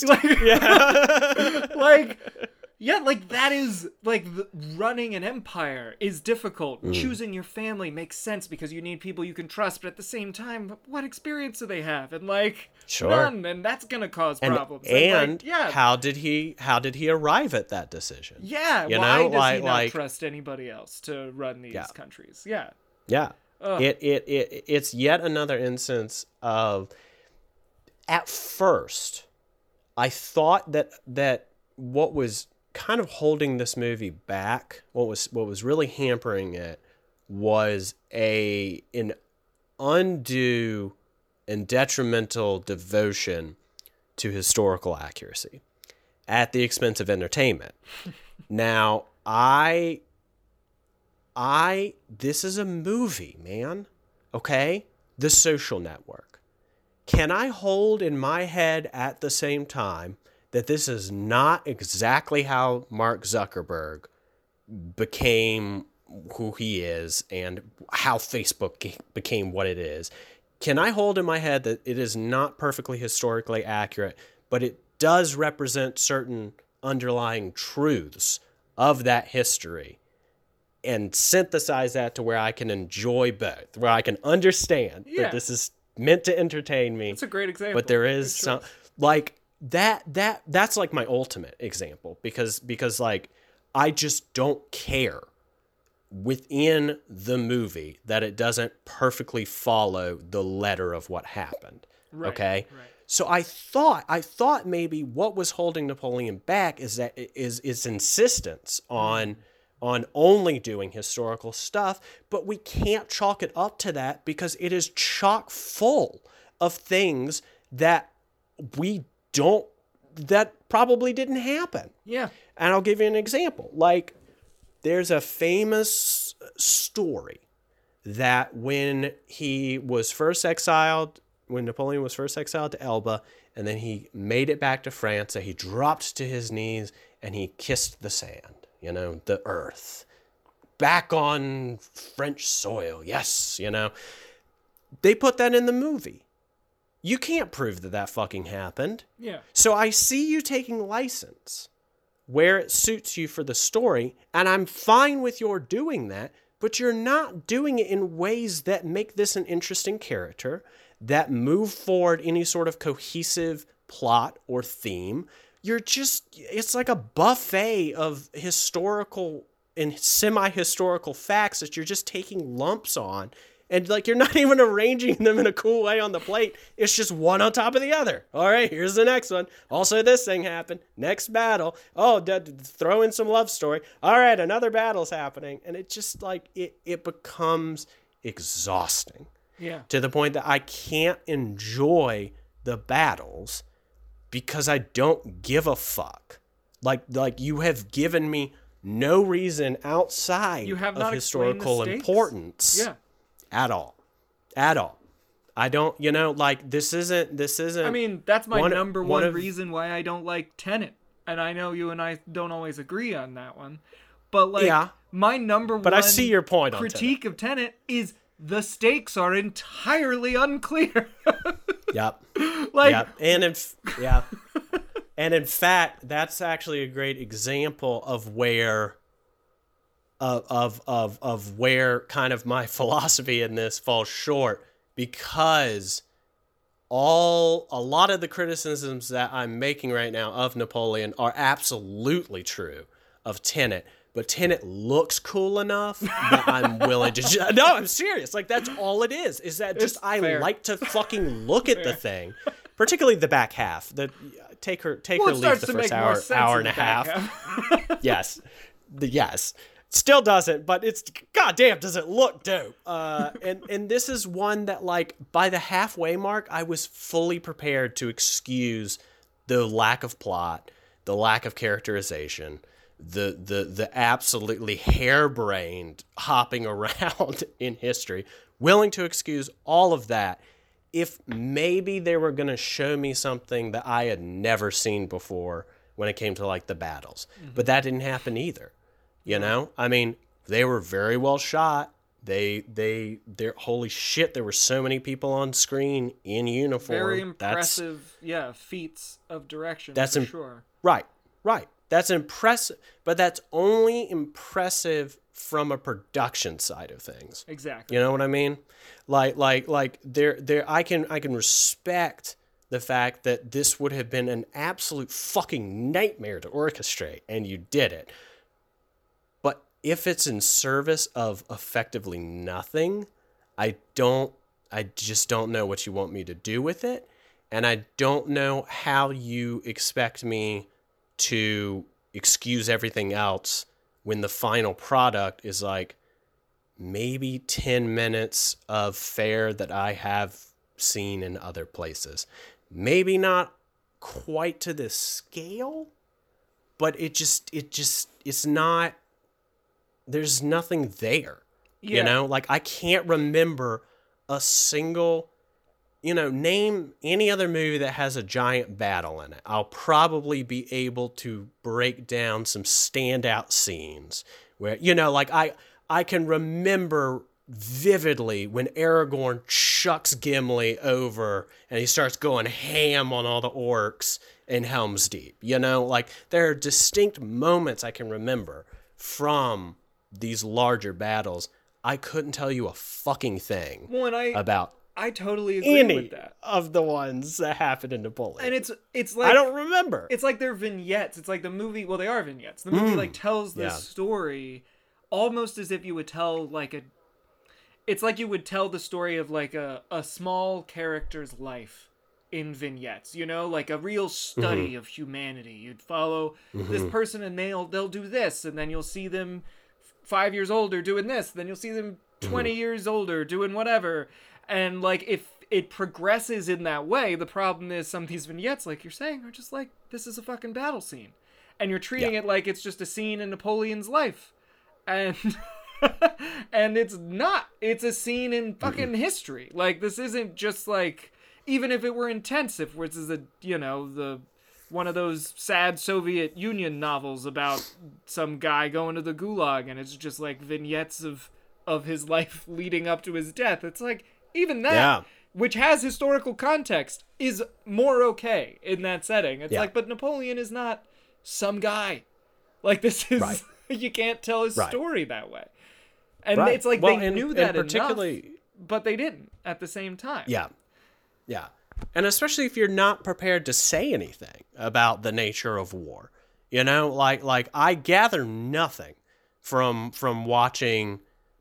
Like that is like running an empire is difficult. Choosing your family makes sense because you need people you can trust, but at the same time, what experience do they have? And like none, and that's gonna cause problems. And how did he arrive at that decision? Yeah, why does he not trust anybody else to run these countries? Yeah. It's yet another instance of, at first, I thought that what was kind of holding this movie back, what was really hampering it, was an undue and detrimental devotion to historical accuracy at the expense of entertainment. Now, this is a movie, man. Okay? The Social Network. Can I hold in my head at the same time that this is not exactly how Mark Zuckerberg became who he is and how Facebook became what it is? Can I hold in my head that it is not perfectly historically accurate, but it does represent certain underlying truths of that history, and synthesize that to where I can enjoy both, where I can understand that this is meant to entertain me? That's a great example. But there is some like that's like my ultimate example, because like I just don't care within the movie that it doesn't perfectly follow the letter of what happened. Right, okay? Right. So I thought maybe what was holding Napoleon back is its insistence on only doing historical stuff, but we can't chalk it up to that because it is chock full of things that that probably didn't happen. Yeah. And I'll give you an example. Like, there's a famous story that when Napoleon was first exiled to Elba, and then he made it back to France, that he dropped to his knees and he kissed the sand, the earth, back on French soil. Yes, they put that in the movie. You can't prove that fucking happened. Yeah. So I see you taking license where it suits you for the story, and I'm fine with your doing that, but you're not doing it in ways that make this an interesting character, that move forward any sort of cohesive plot or theme. It's like a buffet of historical and semi-historical facts that you're just taking lumps on. And like, you're not even arranging them in a cool way on the plate. It's just one on top of the other. All right, here's the next one. Also, this thing happened. Next battle. Oh, throw in some love story. All right, another battle's happening. And it just like, it becomes exhausting. Yeah. To the point that I can't enjoy the battles because I don't give a fuck. Like you have given me no reason outside of historical importance. Yeah. At all. I don't, this isn't. I mean, that's my number one reason why I don't like Tenet. And I know you and I don't always agree on that one. But my number one I see your point critique of Tenet is the stakes are entirely unclear. Yep. Yep. And in fact, that's actually a great example of where of where kind of my philosophy in this falls short, because a lot of the criticisms that I'm making right now of Napoleon are absolutely true of Tenet, but Tenet looks cool enough that I'm willing to no, I'm serious. Like, that's all it is that just I like to fucking look at the thing, particularly the back half. Take her leave the first hour and a half. Yes. Still doesn't, but it's goddamn does it look dope. And this is one that, like, by the halfway mark, I was fully prepared to excuse the lack of plot, the lack of characterization, the absolutely harebrained hopping around in history, willing to excuse all of that if maybe they were going to show me something that I had never seen before when it came to, like, the battles. But that didn't happen either. You know, I mean, they were very well shot. They're holy shit. There were so many people on screen in uniform. Very impressive, feats of direction. That's for sure. Right. That's impressive, but that's only impressive from a production side of things. Exactly. You know what I mean? Like there. I can respect the fact that this would have been an absolute fucking nightmare to orchestrate, and you did it. If it's in service of effectively nothing, I just don't know what you want me to do with it. And I don't know how you expect me to excuse everything else when the final product is like maybe 10 minutes of fare that I have seen in other places. Maybe not quite to this scale, but it's not. There's nothing there, you know? Like, I can't remember a single, name any other movie that has a giant battle in it. I'll probably be able to break down some standout scenes where, like, I can remember vividly when Aragorn chucks Gimli over and he starts going ham on all the orcs in Helm's Deep, Like, there are distinct moments I can remember from these larger battles. I couldn't tell you a fucking thing about I totally agree any with that. of the ones that happened in Napoleon. And it's like, I don't remember. It's like they're vignettes. It's like the movie. Well, they are vignettes. The movie like tells this story almost as if you would tell it's like you would tell the story of like a small character's life in vignettes, like a real study of humanity. You'd follow this person and they'll do this, and then you'll see them 5 years older doing this, then you'll see them 20 years older doing whatever. And like, if it progresses in that way, the problem is some of these vignettes, like you're saying, are just like, this is a fucking battle scene, and you're treating it like it's just a scene in Napoleon's life, and and it's not. It's a scene in fucking history. Like, this isn't just like, even if it were intense, if this is the one of those sad Soviet Union novels about some guy going to the gulag, and it's just like vignettes of his life leading up to his death. It's like, even that, which has historical context, is more okay in that setting. It's like, but Napoleon is not some guy. Like, this is, you can't tell his story that way. And it's like, they knew that enough, but they didn't at the same time. Yeah. And especially if you're not prepared to say anything about the nature of war. Like I gather nothing from watching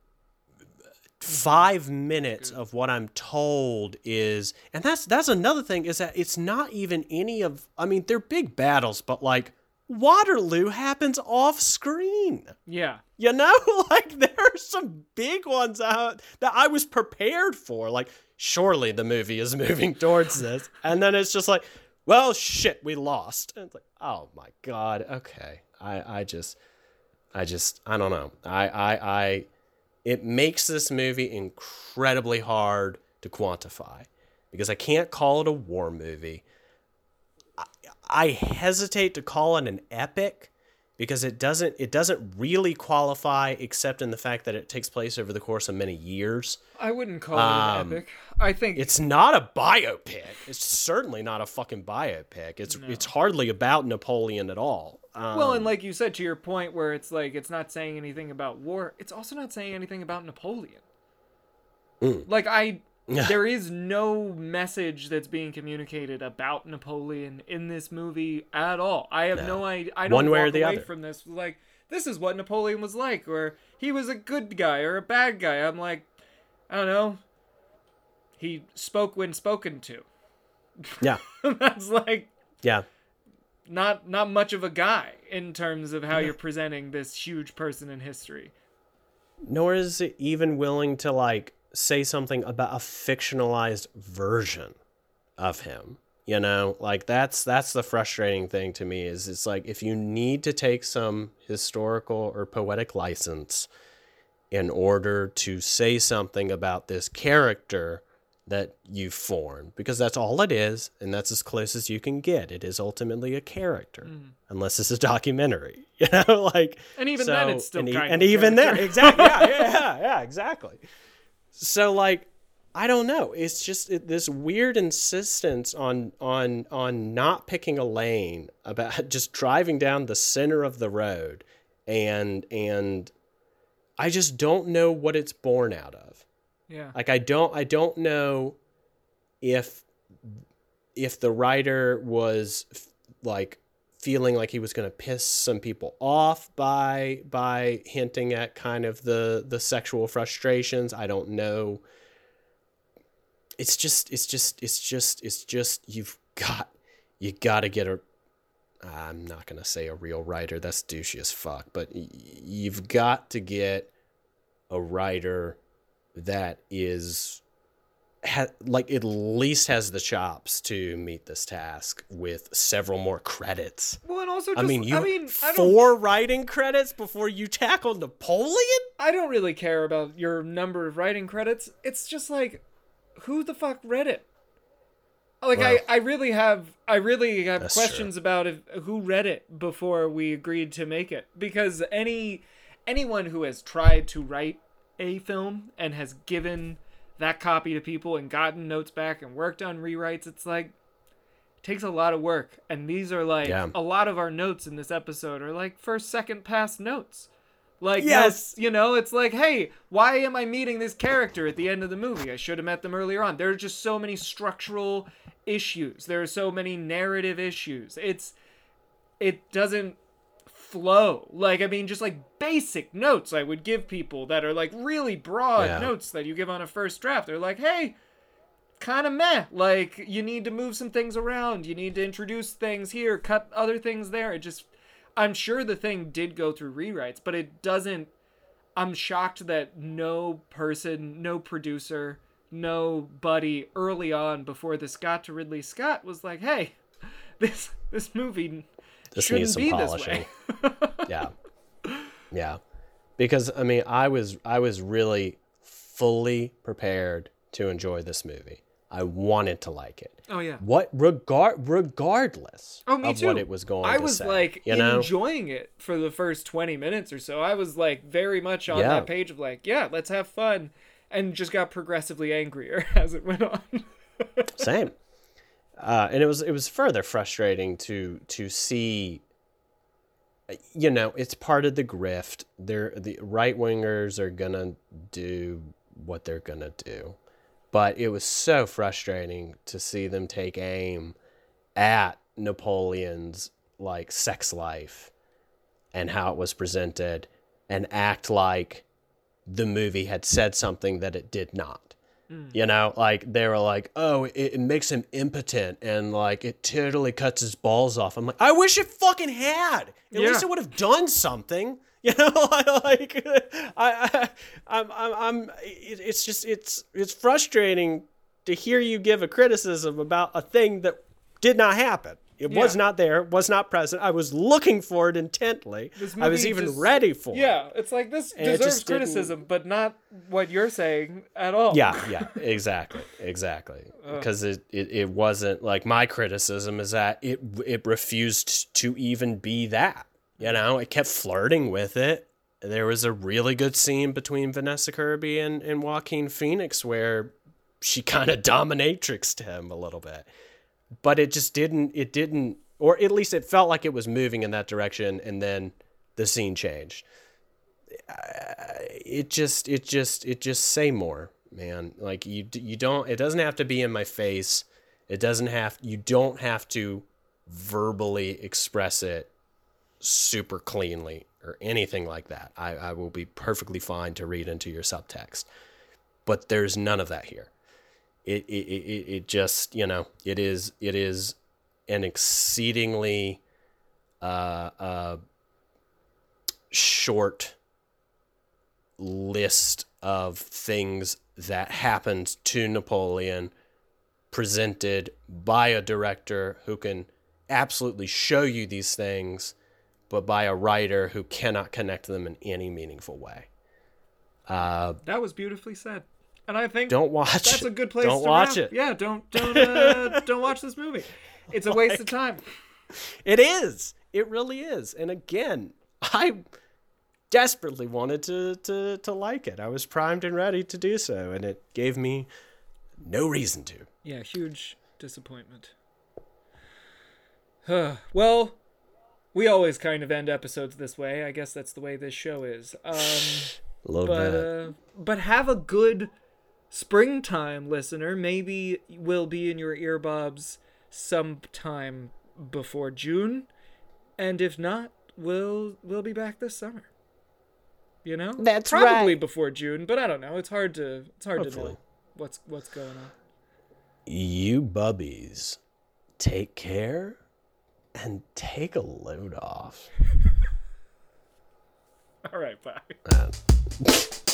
5 minutes of what I'm told is, and that's another thing, is that it's not even any of, I mean, they're big battles, but like Waterloo happens off screen. Yeah. Like, there are some big ones out that I was prepared for. Like, surely the movie is moving towards this. And then it's just like, well, shit, we lost. And it's like, oh my God. Okay. I don't know. It makes this movie incredibly hard to quantify because I can't call it a war movie. I hesitate to call it an epic because it doesn't really qualify, except in the fact that it takes place over the course of many years. I wouldn't call it an epic. I think it's not a biopic. It's certainly not a fucking biopic. It's hardly about Napoleon at all. Well, and like you said, to your point where it's like, it's not saying anything about war, it's also not saying anything about Napoleon. Like, there is no message that's being communicated about Napoleon in this movie at all. I have no idea. I don't walk away from this like, this is what Napoleon was like, or he was a good guy or a bad guy. I'm like, I don't know. He spoke when spoken to. Yeah. That's like... Yeah. not much of a guy in terms of how you're presenting this huge person in history. Nor is it even willing to like say something about a fictionalized version of him. You know, like that's the frustrating thing to me is it's like if you need to take some historical or poetic license in order to say something about this character that you've formed, because that's all it is, and that's as close as you can get. It is ultimately a character, unless it's a documentary, you know, like. And even then, it's still kind of and even then, exactly, yeah, exactly. So like, I don't know. It's just this weird insistence on not picking a lane, about just driving down the center of the road, and I just don't know what it's born out of. Yeah. Like I don't know if the writer was like feeling like he was going to piss some people off by hinting at kind of the sexual frustrations. I don't know. It's just you got to get I'm not going to say a real writer. That's douchey as fuck, but you've got to get a writer that is like at least has the chops to meet this task with several more credits. Well, and also, just, 4 writing credits before you tackle Napoleon? I don't really care about your number of writing credits. It's just like, who the fuck read it? Like, well, I really have questions about who read it before we agreed to make it, because anyone who has tried to write a film and has given that copy to people and gotten notes back and worked on rewrites, it's like, it takes a lot of work. And these are like, a lot of our notes in this episode are like first, second pass notes. Like, yes, you know, it's like, hey, why am I meeting this character at the end of the movie? I should have met them earlier on. There are just so many structural issues. There are so many narrative issues. It doesn't flow. Like, I mean, just like basic notes I would give people that are like really broad notes that you give on a first draft. They're like, hey, kind of meh. Like, you need to move some things around. You need to introduce things here, cut other things there. It just, I'm sure the thing did go through rewrites, but it doesn't. I'm shocked that no person, no producer, nobody early on before this got to Ridley Scott was like, hey, this movie shouldn't be polishing. This way. Yeah. Because I mean, I was really fully prepared to enjoy this movie. I wanted to like it. Oh yeah. Regardless of what it was going to say. I was like enjoying it for the first 20 minutes or so. I was like very much on that page of like, yeah, let's have fun, and just got progressively angrier as it went on. Same. And it was further frustrating to see. You know, it's part of the grift. The right wingers are gonna do what they're gonna do. But it was so frustrating to see them take aim at Napoleon's like sex life and how it was presented, and act like the movie had said something that it did not. You know, like they were like, oh, it makes him impotent and like it totally cuts his balls off. I'm like, I wish it fucking had. At least it would have done something. You know, it's frustrating to hear you give a criticism about a thing that did not happen. It was not there, was not present. I was looking for it intently. I was even ready for it. Yeah, it's like this deserves criticism, but not what you're saying at all. Yeah, exactly. Because it wasn't like my criticism is that it refused to even be that. You know, it kept flirting with it. There was a really good scene between Vanessa Kirby and Joaquin Phoenix where she kind of dominatrixed him a little bit. But it just didn't, or at least it felt like it was moving in that direction, and then the scene changed. It just say more, man. Like you don't, it doesn't have to be in my face. You don't have to verbally express it super cleanly or anything like that. I will be perfectly fine to read into your subtext, but there's none of that here. It just, you know, it is an exceedingly a short list of things that happened to Napoleon, presented by a director who can absolutely show you these things, but by a writer who cannot connect them in any meaningful way. That was beautifully said. And I think don't watch. that's a good place don't to watch wrap. it. Yeah, don't watch this movie. It's a waste of time. It is. It really is. And again, I desperately wanted to like it. I was primed and ready to do so, and it gave me no reason to. Yeah, huge disappointment. Well, we always kind of end episodes this way. I guess that's the way this show is. But have a good springtime, listener. Maybe we'll be in your earbobs sometime before June, and if not, we'll be back this summer. You know, that's probably right. before June, but I don't know. It's hard to Hopefully. know what's going on. You bubbies, take care and take a load off. All right, bye.